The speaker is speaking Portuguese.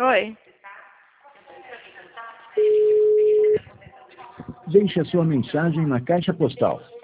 Oi. Deixe a sua mensagem na caixa postal